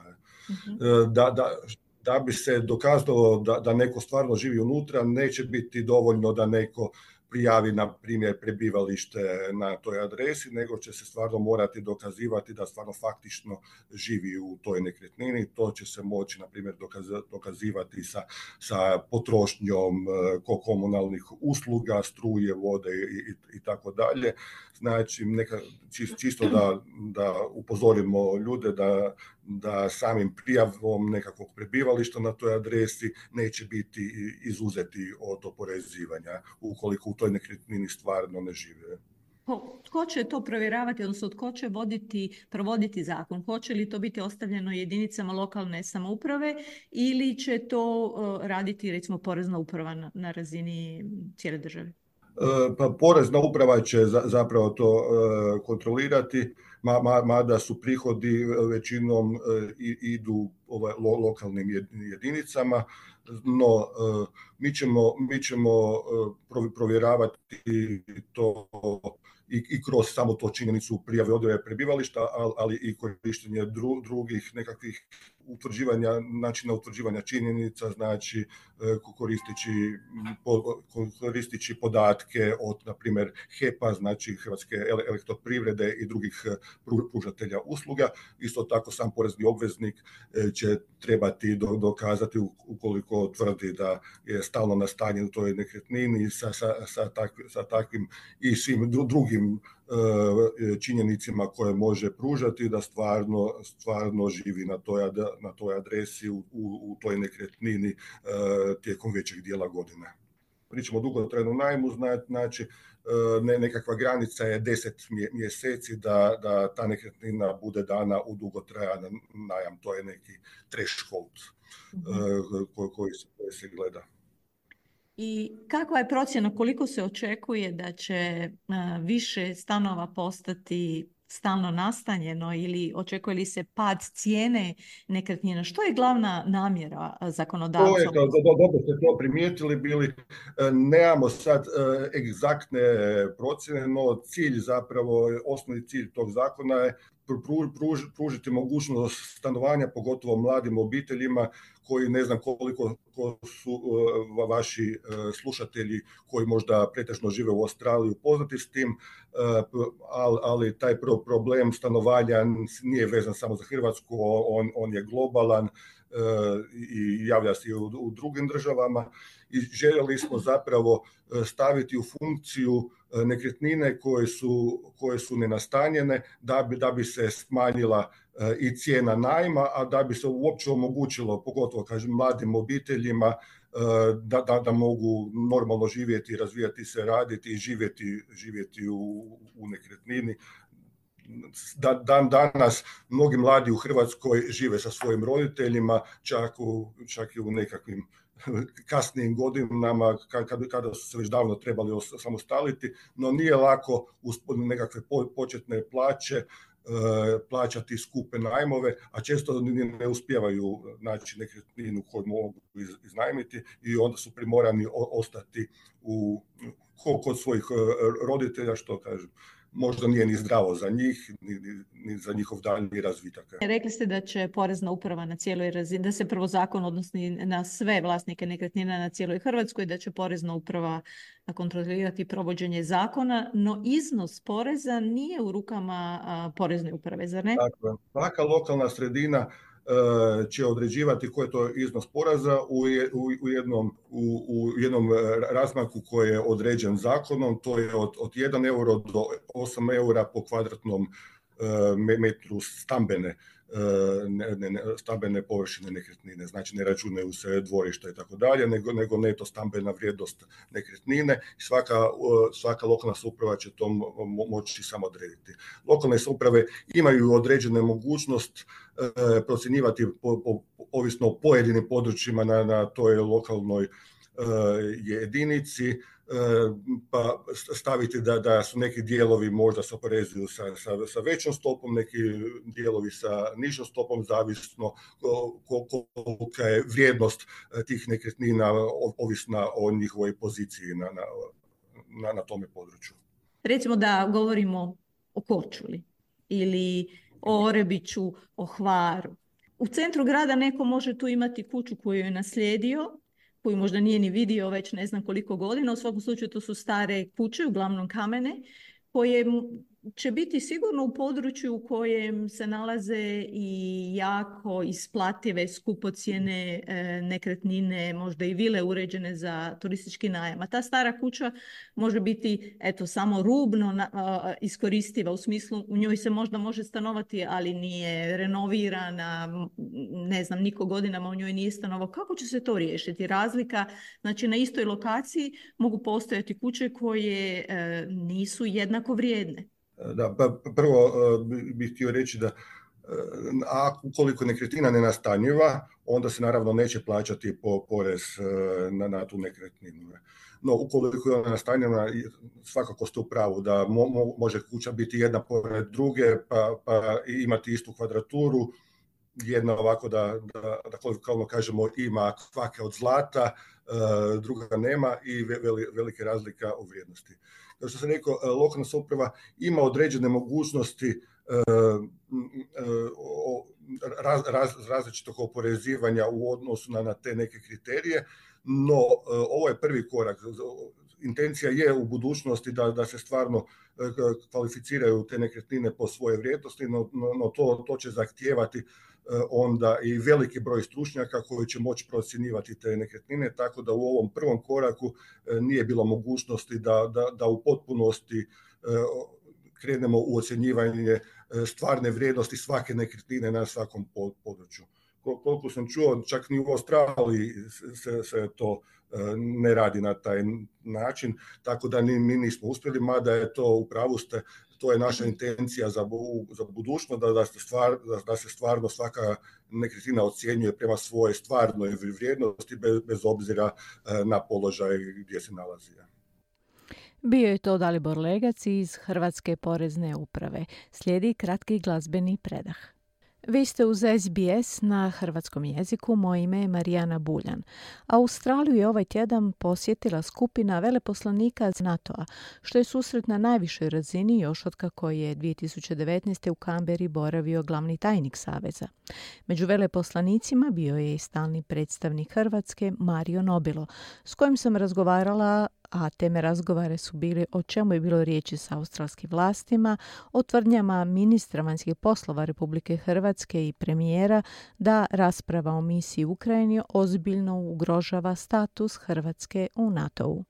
Da bi se dokazalo da neko stvarno živi unutra, neće biti dovoljno da neko prijavi na primjer prebivalište na toj adresi, nego će se stvarno morati dokazivati da stvarno faktično živi u toj nekretnini. To će se moći na primjer dokazivati sa potrošnjom komunalnih usluga, struje, vode i tako dalje. Znači, čisto da upozorimo ljude da samim prijavom nekakvog prebivališta na toj adresi neće biti izuzeti od oporezivanja ukoliko u toj nekretnini stvarno ne žive. Tko će to provjeravati, odnosno tko će provoditi zakon? Hoće li to biti ostavljeno jedinicama lokalne samouprave ili će to raditi recimo Porezna uprava na razini cijele države? Pa Porezna uprava će zapravo to kontrolirati, mada su prihodi većinom idu lokalnim jedinicama, no mi ćemo provjeravati to i kroz samo to činjenicu prijave odjave prebivališta, ali i korištenje drugih nekakvih načina utvrđivanja činjenica, znači koristići podatke od, na primjer, HEP-a, znači Hrvatske elektroprivrede i drugih pružatelja usluga. Isto tako sam porezni obveznik će trebati dokazati ukoliko tvrdi da je stalno nastanjen u toj nekretnini sa takvim i svim drugim činjenicima koje može pružati da stvarno živi na toj adresi u toj nekretnini tijekom većeg dijela godine. Pričamo o dugotrajnom najmu, znači nekakva granica je 10 mjeseci da ta nekretnina bude dana u dugotrajan najam. To je neki threshold koji se gleda. I kakva je procjena, koliko se očekuje da će više stanova postati stalno nastanjeno ili očekuje li se pad cijene nekretnina? Što je glavna namjera zakonodavca? Dobro ste to primijetili bili. Nemamo sad egzaktne procjene, no osnovni cilj tog zakona je pružiti mogućnost stanovanja, pogotovo mladim obiteljima koji ne znam koliko su vaši slušatelji koji možda pretežno žive u Australiji upoznati s tim, ali taj problem stanovanja nije vezan samo za Hrvatsku, on je globalan i javlja se i u drugim državama i željeli smo zapravo staviti u funkciju nekretnine koje su nenastanjene da bi se smanjila i cijena najma, a da bi se uopće omogućilo, pogotovo kažem mladim obiteljima, da mogu normalno živjeti, razvijati se, raditi i živjeti u nekretnini. Danas mnogi mladi u Hrvatskoj žive sa svojim roditeljima, čak i u nekakvim kasnijim godinama kada su se već davno trebali samostaliti, no nije lako uz nekakve početne plaće plaćati skupe najmove, a često ne uspijevaju naći nekretninu koju mogu iznajmiti i onda su primorani ostati kod svojih roditelja, što kažem, možda nije ni zdravo za njih, ni za njihov daljnji razvitak. Rekli ste da će porezna uprava na cijeloj razini, da se prvo zakon odnosi na sve vlasnike nekretnina na cijeloj Hrvatskoj, da će porezna uprava kontrolirati provođenje zakona, no iznos poreza nije u rukama porezne uprave, zar ne? Dakle, svaka lokalna sredina će određivati koji je to iznos poreza u jednom razmaku koji je određen zakonom, to je od 1 euro do 8 eura po kvadratnom metru stambene površine nekretnine, znači ne računaju se dvorišta i tako dalje, nego neto stambena vrijednost nekretnine. Svaka lokalna samouprava će to moći samo odrediti. Lokalne samouprave imaju određene mogućnost procjenjivati ovisno o pojedinim područjima na toj lokalnoj jedinici, pa staviti da su neki dijelovi možda se oporezuju sa većom stopom, neki dijelovi sa nižom stopom, zavisno kolika je vrijednost tih nekretnina ovisna o njihovoj poziciji na tome području. Recimo da govorimo o Korčuli ili o Orebiću, o Hvaru. U centru grada neko može tu imati kuću koju je naslijedio, koju možda nije ni vidio već ne znam koliko godina. U svakom slučaju to su stare kuće, uglavnom kamene, koje će biti sigurno u području u kojem se nalaze i jako isplative, skupocjene nekretnine, možda i vile uređene za turistički najam. A ta stara kuća može biti samo rubno iskoristiva, u smislu u njoj se možda može stanovati, ali nije renovirana, ne znam, niko godinama u njoj nije stanovao. Kako će se to riješiti? Razlika, znači na istoj lokaciji mogu postojati kuće koje nisu jednako vrijedne. Da, prvo bih htio reći da ukoliko nekretnina ne nastanjiva, onda se naravno neće plaćati porez na tu nekretninu. No, ukoliko je ona nastanjena, svakako ste u pravu da može kuća biti jedna pored druge, pa imati istu kvadraturu, jedna ovako da kolokvijalno kažemo ima kvake od zlata, druga nema i velike razlika u vrijednosti. Kao što sam rekao, lokalna samouprava ima određene mogućnosti različitog oporezivanja u odnosu na te neke kriterije, no ovo je prvi korak. Intencija je u budućnosti da se stvarno kvalificiraju te nekretnine po svoje vrijednosti, no to će zahtijevati onda i veliki broj stručnjaka koji će moći procjenjivati te nekretnine, tako da u ovom prvom koraku nije bilo mogućnosti da u potpunosti krenemo u ocjenjivanje stvarne vrijednosti svake nekretnine na svakom području. Koliko sam čuo, čak ni u Australiji se to ne radi na taj način, tako da mi nismo uspjeli, mada je to, u pravu ste, to je naša intencija za budućnost, da se stvarno svaka nekretnina ocjenjuje prema svojoj stvarnoj vrijednosti, bez obzira na položaj gdje se nalazi. Bio je to Dalibor Legac iz Hrvatske porezne uprave. Slijedi kratki glazbeni predah. Vi ste uz SBS na hrvatskom jeziku, moje ime je Marijana Buljan. Australiju je ovaj tjedan posjetila skupina veleposlanika NATO-a, što je susret na najvišoj razini još otkako je 2019. u Kamberi boravio glavni tajnik Saveza. Među veleposlanicima bio je i stalni predstavnik Hrvatske Mario Nobilo, s kojim sam razgovarala, a teme razgovare su bili o čemu je bilo riječi sa australskim vlastima, o tvrdnjama ministra vanjskih poslova Republike Hrvatske i premijera da rasprava o misiji u Ukrajini ozbiljno ugrožava status Hrvatske u NATO-u.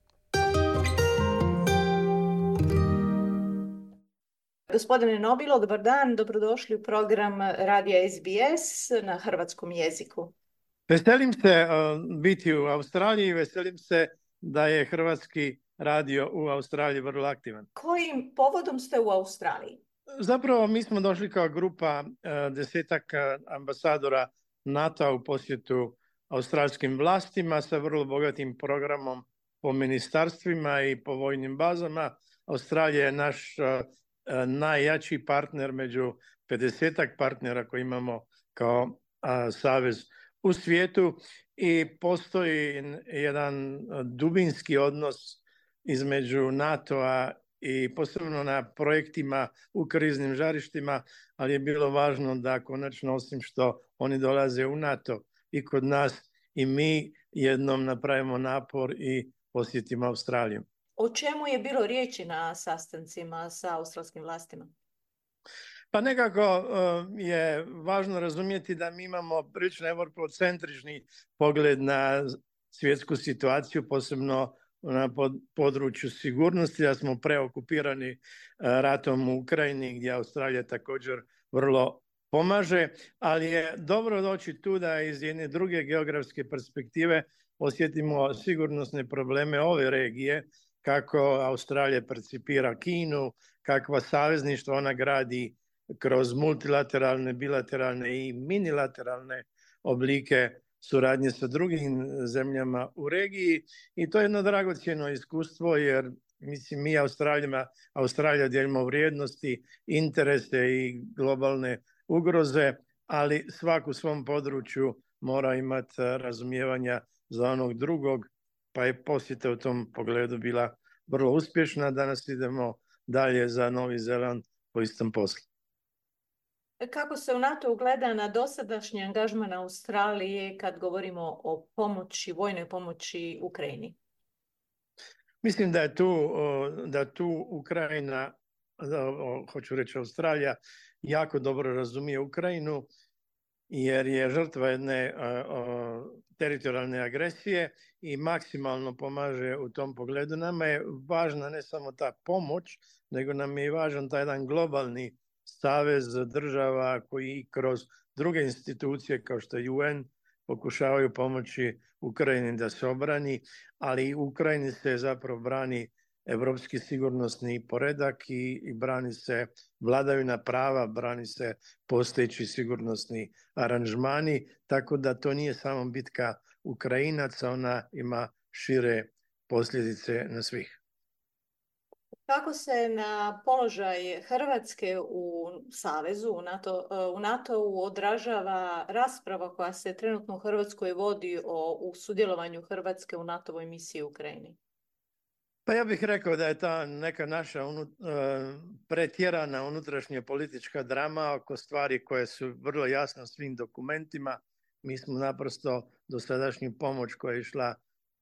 Gospodine Nobilo, dobar dan, dobrodošli u program Radija SBS na hrvatskom jeziku. Veselim se biti u Australiji, veselim se da je hrvatski radio u Australiji vrlo aktivan. Kojim povodom ste u Australiji? Zapravo mi smo došli kao grupa 10 ambasadora NATO-a u posjetu australskim vlastima sa vrlo bogatim programom po ministarstvima i po vojnim bazama. Australija je naš najjači partner među 50-ak partnera koji imamo kao savez u svijetu i postoji jedan dubinski odnos između NATO-a i posebno na projektima u kriznim žarištima, ali je bilo važno da konačno, osim što oni dolaze u NATO i kod nas, i mi jednom napravimo napor i posjetimo Australiju. O čemu je bilo riječi na sastancima sa australskim vlastima? Pa nekako je važno razumjeti da mi imamo prilično evropocentrični pogled na svjetsku situaciju, posebno na području sigurnosti, da smo preokupirani ratom u Ukrajini, gdje Australija također vrlo pomaže, ali je dobro doći tu da iz jedne druge geografske perspektive osjetimo sigurnosne probleme ove regije, kako Australija percipira Kinu, kakva savezništva ona gradi kroz multilateralne, bilateralne i minilateralne oblike suradnje sa drugim zemljama u regiji. I to je jedno dragocjeno iskustvo, jer mislim, mi Australija dijelimo vrijednosti, interese i globalne ugroze, ali svak u svom području mora imati razumijevanja za onog drugog, pa je posjeta u tom pogledu bila vrlo uspješna. Danas idemo dalje za Novi Zeland po istom poslu. Kako se u NATO gleda na dosadašnji angažman Australije kad govorimo o pomoći, vojnoj pomoći Ukrajini? Mislim da tu Ukrajina, hoću reći Australija, jako dobro razumije Ukrajinu, jer je žrtva jedne teritorijalne agresije i maksimalno pomaže u tom pogledu. Nama je važna ne samo ta pomoć, nego nam je važan taj jedan globalni savez država koji kroz druge institucije kao što je UN pokušavaju pomoći Ukrajini da se obrani, ali u Ukrajini se zapravo brani evropski sigurnosni poredak i brani se vladavina prava, brani se postojeći sigurnosni aranžmani, tako da to nije samo bitka Ukrajinaca, ona ima šire posljedice na svih. Kako se na položaj Hrvatske u Savezu, u NATO-u odražava rasprava koja se trenutno u Hrvatskoj vodi o sudjelovanju Hrvatske u NATO-voj misiji u Ukrajini? Pa ja bih rekao da je ta neka naša pretjerana unutrašnja politička drama oko stvari koje su vrlo jasne u svim dokumentima. Mi smo naprosto dosadašnju pomoć koja je išla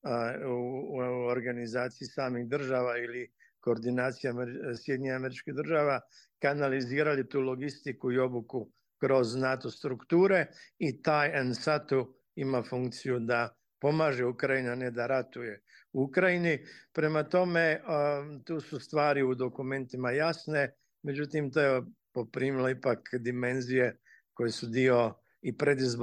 u organizaciji samih država ili koordinacija Sjedinjenih Američkih Država kanalizirali tu logistiku i obuku kroz NATO strukture i taj NSATU ima funkciju da pomaže Ukrajini, a ne da ratuje u Ukrajini. Prema tome, tu su stvari u dokumentima jasne, međutim, to je poprimilo ipak dimenzije koje su dio i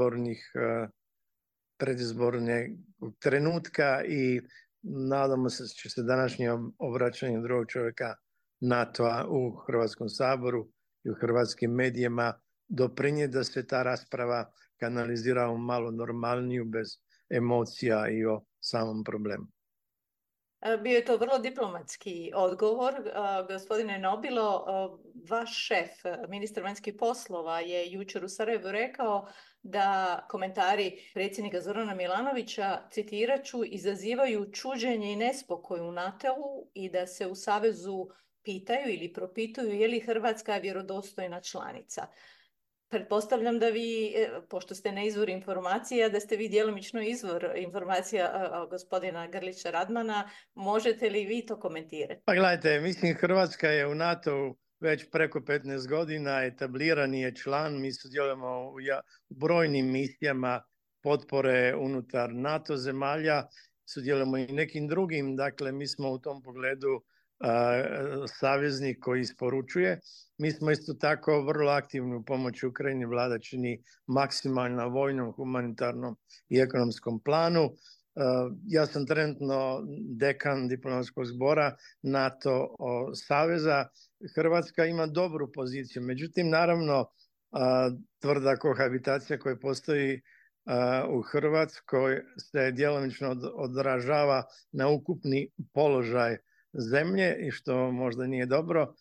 predizborne trenutka i nadamo se da će se današnje obraćanje drugog čovjeka NATO-a u Hrvatskom saboru i u hrvatskim medijima doprinijeti da se ta rasprava kanalizira u malo normalniju, bez emocija i o samom problemu. Bio je to vrlo diplomatski odgovor. Gospodine Nobilo, vaš šef, ministar vanjskih poslova, je jučer u Sarajevu rekao da komentari predsjednika Zorana Milanovića, citirat ću, izazivaju čuđenje i nespokoj u NATO-u i da se u Savezu pitaju ili propituju je li Hrvatska vjerodostojna članica. Pretpostavljam da vi, pošto ste na izvor informacija, da ste vi djelomično izvor informacija gospodina Grlića Radmana. Možete li vi to komentirati? Pa gledajte, mislim Hrvatska je u NATO već preko 15 godina, etablirani je član, mi sudjelujemo u brojnim misijama potpore unutar NATO zemalja, sudjelujemo i nekim drugim, dakle mi smo u tom pogledu saveznik koji isporučuje. Mi smo isto tako vrlo aktivni u pomoći Ukrajini, vlada čini maksimalno na vojnom, humanitarnom i ekonomskom planu. Ja sam trenutno dekan diplomatskog zbora NATO saveza. Hrvatska ima dobru poziciju, međutim naravno tvrda kohabitacija koja postoji u Hrvatskoj se djelomično odražava na ukupni položaj zemlje i što možda nije dobro,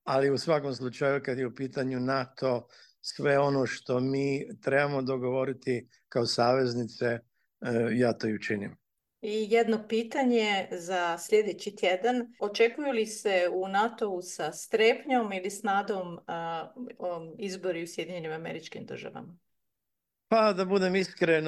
ali u svakom slučaju kad je u pitanju NATO, sve ono što mi trebamo dogovoriti kao saveznice, ja to i učinim. I jedno pitanje za sljedeći tjedan. Očekuju li se u NATO-u sa strepnjom ili s nadom izbori u Sjedinjenim Američkim Državama? Pa da budem iskren,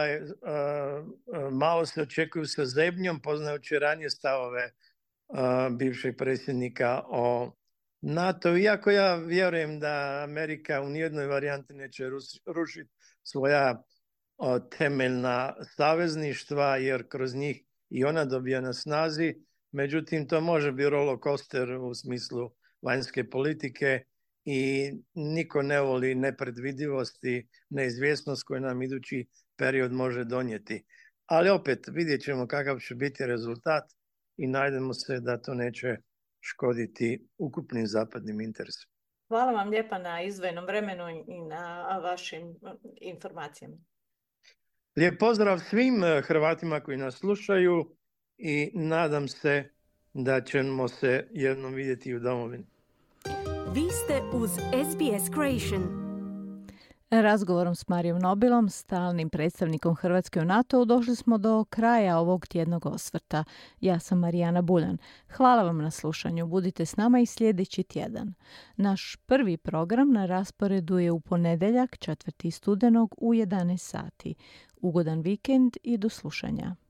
malo se očekuju sa zebnjom, poznajući ranije stavove bivšeg predsjednika o NATO. Iako ja vjerujem da Amerika u nijednoj varijanti neće rušiti svoja temeljna savezništva, jer kroz njih i ona dobija na snazi. Međutim, to može biti roller coaster u smislu vanjske politike i niko ne voli nepredvidivost i neizvjesnost koju nam idući period može donijeti. Ali opet vidjet ćemo kakav će biti rezultat i najdemo se da to neće škoditi ukupnim zapadnim interesima. Hvala vam lijepa na izdvojenom vremenu i na vašim informacijama. Lijep pozdrav svim Hrvatima koji nas slušaju i nadam se da ćemo se jednom vidjeti u domovini. Vi ste uz SBS Creation. Razgovorom s Marijom Nobilom, stalnim predstavnikom Hrvatske u NATO-u, došli smo do kraja ovog tjednog osvrta. Ja sam Marijana Buljan. Hvala vam na slušanju. Budite s nama i sljedeći tjedan. Naš prvi program na rasporedu je u ponedjeljak 4. studenog u 11 sati. Ugodan vikend i do slušanja.